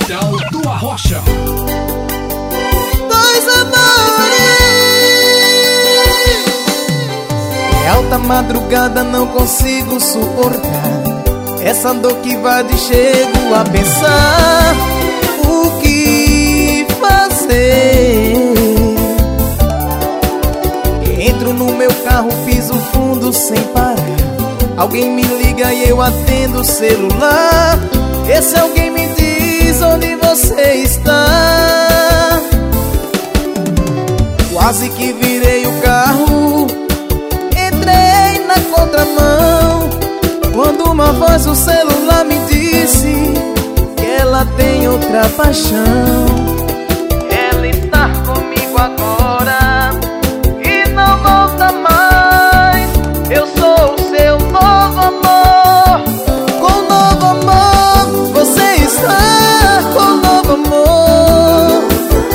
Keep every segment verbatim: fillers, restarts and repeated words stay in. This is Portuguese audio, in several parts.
Capital do Arrocha. Dois amores. É alta madrugada, não consigo suportar essa dor que vai de chego a pensar o que fazer. Entro no meu carro, piso fundo sem parar. Alguém me liga e eu atendo o celular. Esse alguém me diz onde você está. Quase que virei o carro, entrei na contramão, quando uma voz do celular me disse que ela tem outra paixão. Ela está comigo agora e não volta mais. Eu sou o seu novo amor. Com novo amor, você está com novo amor.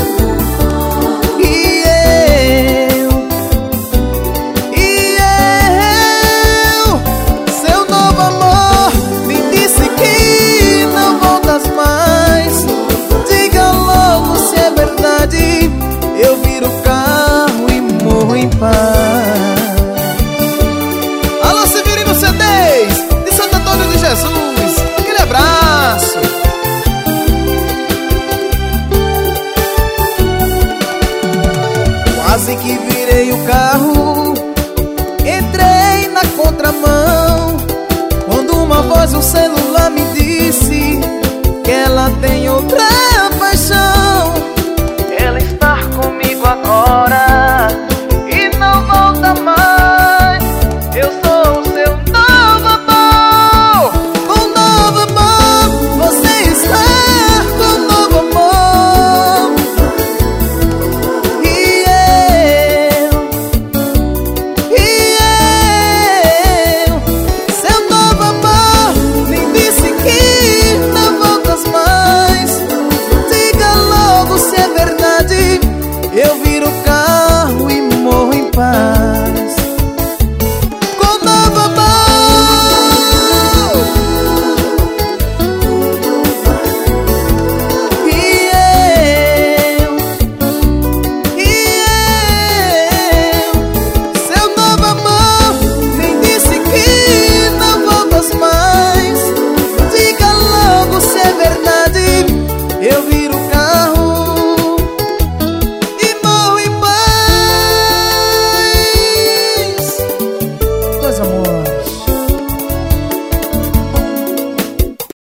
E eu, e eu, seu novo amor, me disse que não voltas mais. Diga logo se é verdade. Eu viro o carro e morro em paz. Alô, Severino C dez de Santo Antônio de Jesus, aquele abraço. Quase que virei o carro, entrei na contramão, quando uma voz do celular me disse que ela tem outra